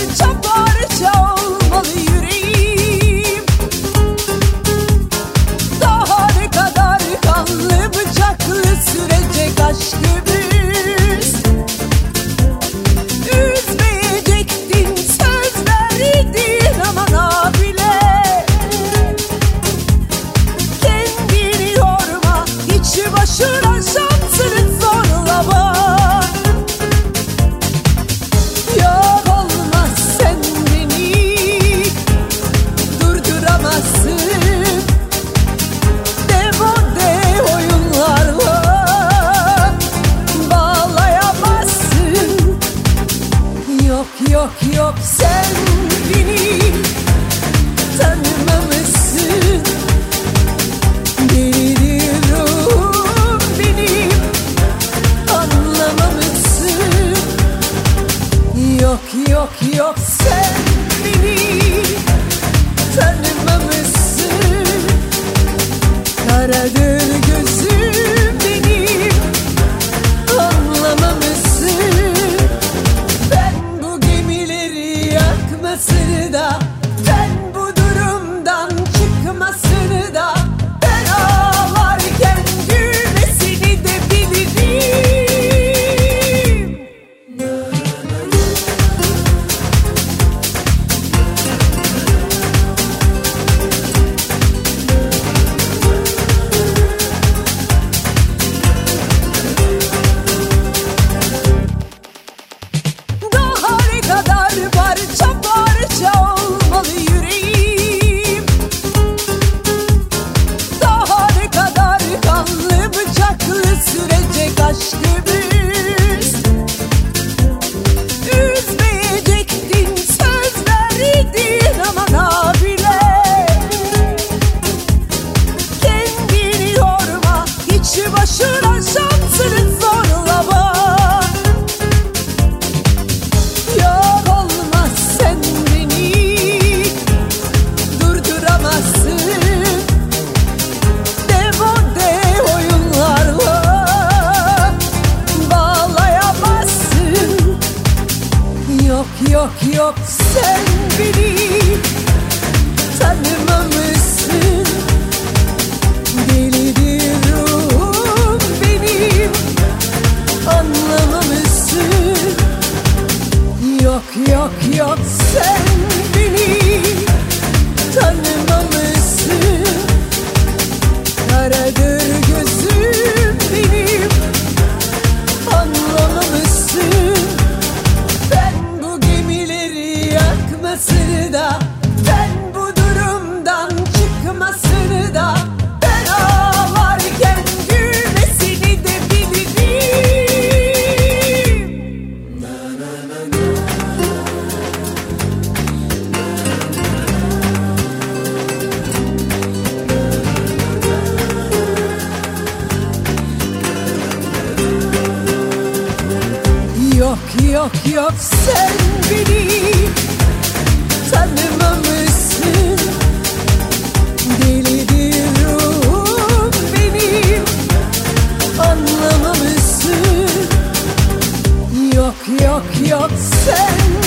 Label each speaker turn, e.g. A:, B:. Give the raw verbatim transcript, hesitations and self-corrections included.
A: parça parça olmalı yüreğim. Daha ne kadar kanlı bıçaklı sürecek aşkımız? Üzmeyecektin, söz verdin aman abile. Kendini yorma, hiç başına şansını zorlama. Yok olmaz, sen beni durduramazsın. Dev o dev oyunlarla bağlayamazsın. Yok yok yok, sen beni tanımamışsın. Delidir ruhum benim, anlamamışsın. Yok yok yok, sen beni tanımamışsın. Karadır gözüm benim, anlamamışsın. Ben bu gemileri yakmasını da, ben bu durumdan çıkmasını da, ben ağlarken gülmesini de bilirim. Daha ne kadar parça parça olmalı yüreğim. Daha ne kadar kanlı bıçaklı sürecek aşkımız? Üzmeyecektin, söz verdin aman abile. Kendini yorma, hiç başına şansını zorlama. Yok olmaz, sen beni durduramazsın. Dev o dev oyunlarla bağlayamazsın. Yok yok yok, sen beni tanımamışsın. Delidir ruhum benim, anlamamışsın. Yok yok yok, sen beni tanımamışsın. Karadır gözüm benim, anlamamışsın. Ben bu gemileri yakmasını da, ben bu durumdan çıkmasını da, ben ağlarken gülmesini de bilirim. Yok yok yok, sen beni tanımamışsın. Delidir ruhum benim, anlamamışsın. Yok yok yok, sen